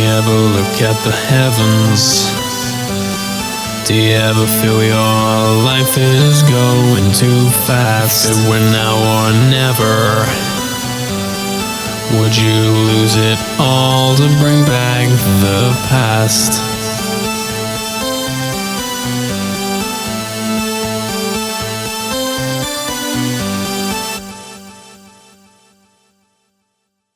ever look at the heavens? Do you ever feel your life is going too fast? If it were now or never, would you lose it all to bring back the past?